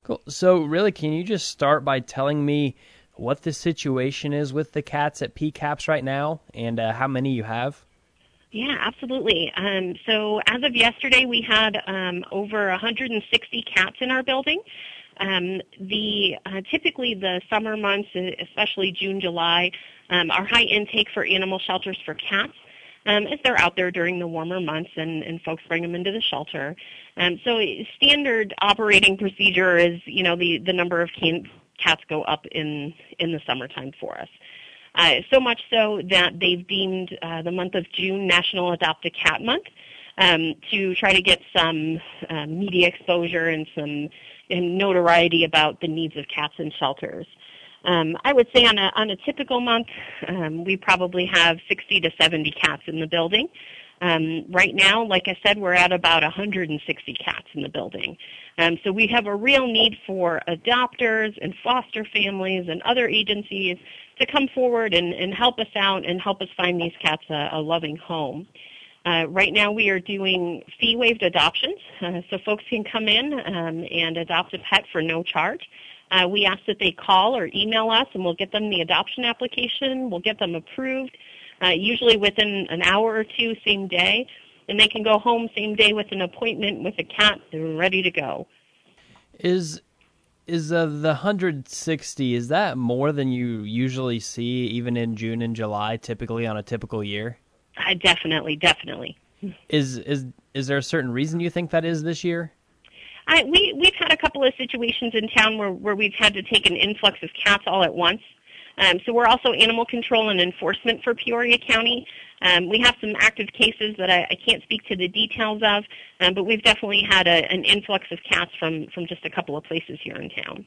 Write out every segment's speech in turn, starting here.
Cool. So really, can you just start by telling me what the situation is with the cats at PCAPS right now and how many you have? Yeah, absolutely. So as of yesterday, we had over 160 cats in our building. Typically the summer months, especially June, July, are high intake for animal shelters for cats. As they're out there during the warmer months and folks bring them into the shelter. So standard operating procedure is, the number of cats go up in the summertime for us. So much so that they've deemed the month of June National Adopt a Cat Month to try to get some media exposure and some notoriety about the needs of cats in shelters. I would say on a typical month, we probably have 60 to 70 cats in the building. Right now, like I said, we're at about 160 cats in the building. So we have a real need for adopters and foster families and other agencies to come forward and help us out and help us find these cats a loving home. Right now we are doing fee-waived adoptions, so folks can come in and adopt a pet for no charge. We ask that they call or email us, and we'll get them the adoption application. We'll get them approved, usually within an hour or two, same day, and they can go home same day with an appointment with a cat. They're ready to go. Is the 160, is that more than you usually see even in June and July, typically on a typical year? Definitely. Is there a certain reason you think that is this year? We've had a couple of situations in town where we've had to take an influx of cats all at once. So we're also animal control and enforcement for Peoria County. We have some active cases that I can't speak to the details of, but we've definitely had an influx of cats from just a couple of places here in town.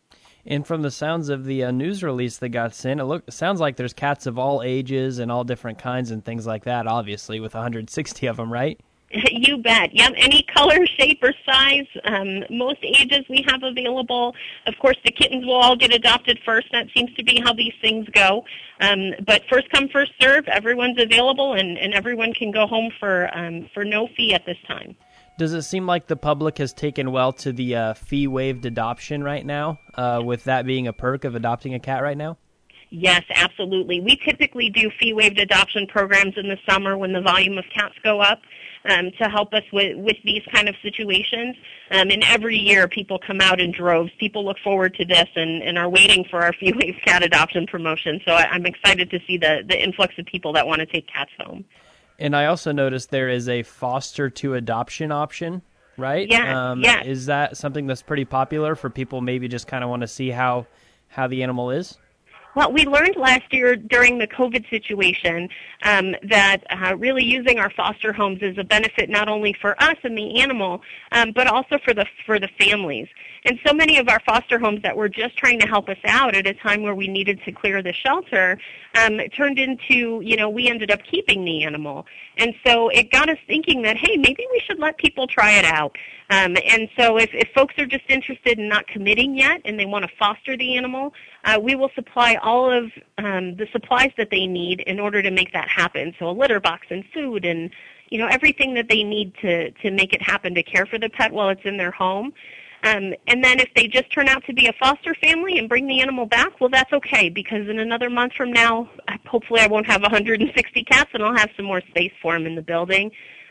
And from the sounds of the news release that got sent, it sounds like there's cats of all ages and all different kinds and things like that, obviously, with 160 of them, right? You bet. Yep, any color, shape, or size. Most ages we have available. Of course, the kittens will all get adopted first. That seems to be how these things go. But first come, first serve. Everyone's available, and everyone can go home for no fee at this time. Does it seem like the public has taken well to the fee-waived adoption right now, with that being a perk of adopting a cat right now? Yes, absolutely. We typically do fee-waived adoption programs in the summer when the volume of cats go up to help us with these kind of situations. And every year people come out in droves. People look forward to this and are waiting for our fee-waived cat adoption promotion. So I'm excited to see the influx of people that want to take cats home. And I also noticed there is a foster to adoption option, right? Yeah. Is that something that's pretty popular for people maybe just kind of want to see how the animal is? Well, we learned last year during the COVID situation that really using our foster homes is a benefit not only for us and the animal, but also for the families. And so many of our foster homes that were just trying to help us out at a time where we needed to clear the shelter turned into, we ended up keeping the animal. And so it got us thinking that, hey, maybe we should let people try it out. And so if folks are just interested in not committing yet and they want to foster the animal, we will supply all of the supplies that they need in order to make that happen. So a litter box and food and, everything that they need to make it happen to care for the pet while it's in their home. And then if they just turn out to be a foster family and bring the animal back, well, that's okay, because in another month from now, hopefully I won't have 160 cats and I'll have some more space for them in the building.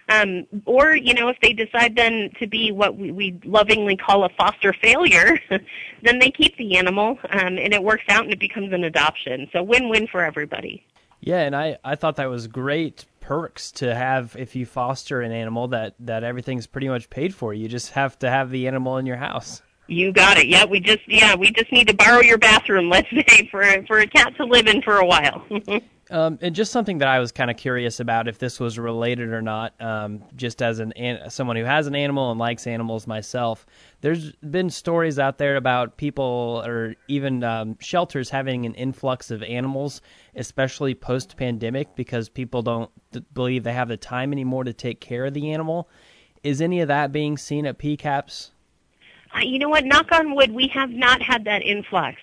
Or, if they decide then to be what we lovingly call a foster failure, then they keep the animal, and it works out and it becomes an adoption. So win-win for everybody. Yeah, and I thought that was great perks to have if you foster an animal that everything's pretty much paid for. You just have to have the animal in your house. You got it. Yeah, we just need to borrow your bathroom, let's say, for a cat to live in for a while. And just something that I was kind of curious about, if this was related or not, just as someone who has an animal and likes animals myself, there's been stories out there about people or even shelters having an influx of animals, especially post-pandemic, because people don't believe they have the time anymore to take care of the animal. Is any of that being seen at PCAPS? You know what? Knock on wood, we have not had that influx.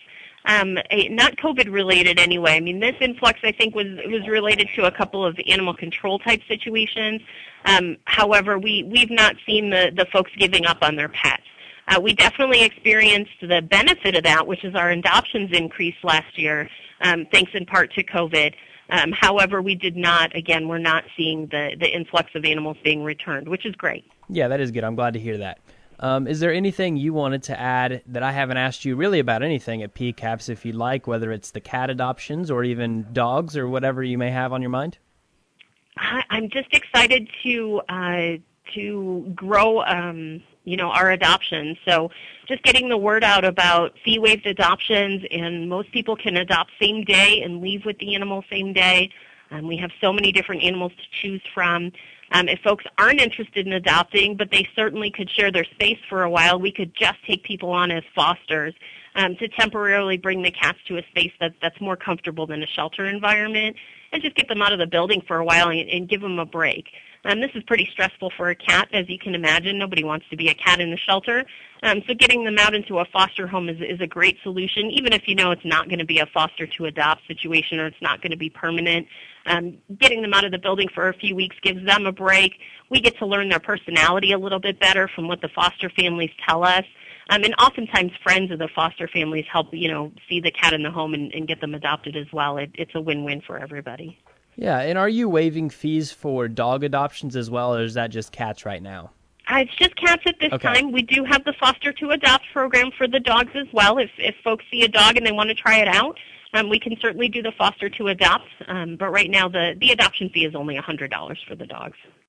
Not COVID related anyway. I mean, this influx I think was related to a couple of animal control type situations. However, we've not seen the folks giving up on their pets. We definitely experienced the benefit of that, which is our adoptions increased last year, thanks in part to COVID. However, we did not, again, we're not seeing the influx of animals being returned, which is great. Yeah, that is good. I'm glad to hear that. Is there anything you wanted to add that I haven't asked you really about anything at PCAPS, if you'd like, whether it's the cat adoptions or even dogs or whatever you may have on your mind? I'm just excited to grow, our adoptions. So just getting the word out about fee-waived adoptions, and most people can adopt same day and leave with the animal same day. We have so many different animals to choose from. If folks aren't interested in adopting, but they certainly could share their space for a while, we could just take people on as fosters to temporarily bring the cats to a space that's more comfortable than a shelter environment, and just get them out of the building for a while and give them a break. This is pretty stressful for a cat, as you can imagine. Nobody wants to be a cat in a shelter. So getting them out into a foster home is a great solution, even if you know it's not going to be a foster to adopt situation or it's not going to be permanent. Getting them out of the building for a few weeks gives them a break. We get to learn their personality a little bit better from what the foster families tell us. And oftentimes friends of the foster families help, see the cat in the home and get them adopted as well. It's a win-win for everybody. Yeah, and are you waiving fees for dog adoptions as well, or is that just cats right now? It's just cats at this time. We do have the Foster to Adopt program for the dogs as well. If folks see a dog and they want to try it out, we can certainly do the Foster to Adopt. But right now, the adoption fee is only $100 for the dogs.